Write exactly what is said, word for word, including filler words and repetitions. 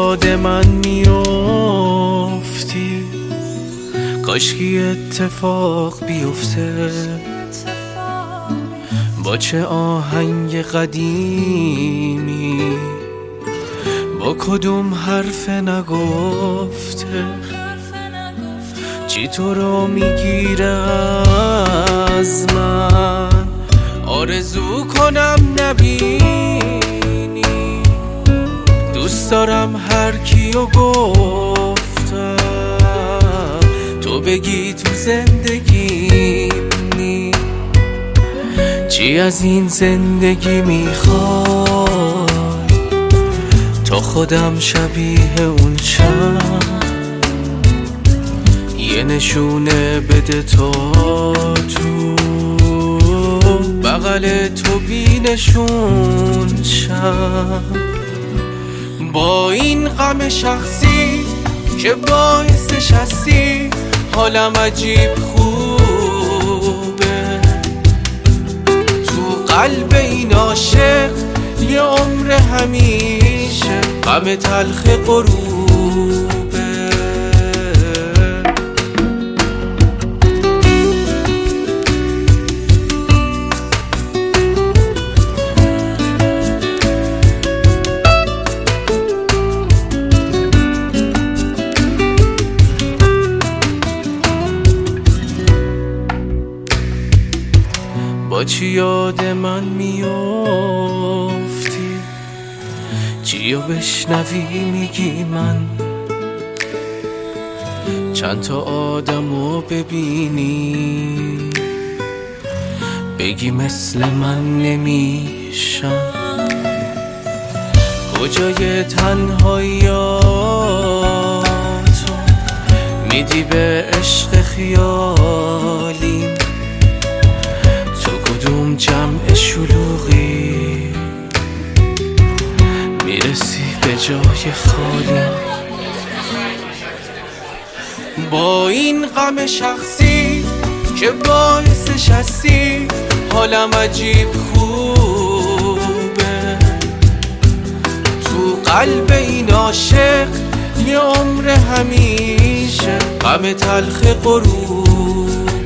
یاد من میافتی، کاشکی اتفاق بیفته. با چه آهنگ قدیمی، با کدوم حرف نگفته، چی تو رو میگیره از من، آرزو کنم نبینی. دوست دارم هر کیو گفتم تو بگی تو زندگیم نی. چی از این زندگی میخوای تا خودم شبیه اون شم، یه نشونه بده تا تو بغل تو بی نشون شم. با این غم شخصی که باعثش هستی حالم عجیب خوبه، تو قلب این عاشق یه عمر همیشه غم تلخ غروبه. با چی یاد من میافتی، چیو بشنوی میگی من، چند تا آدمو ببینی بگی مثل من نمیشن. کجای تنهاییاتو میدی به عشق خیالیم، کدوم جمع شلوغی میرسی به جای خالی. با این غم شخصی که باعثش هستی حالم عجیب خوبه، تو قلب این عاشق یه عمر همیشه غم تلخ غروب.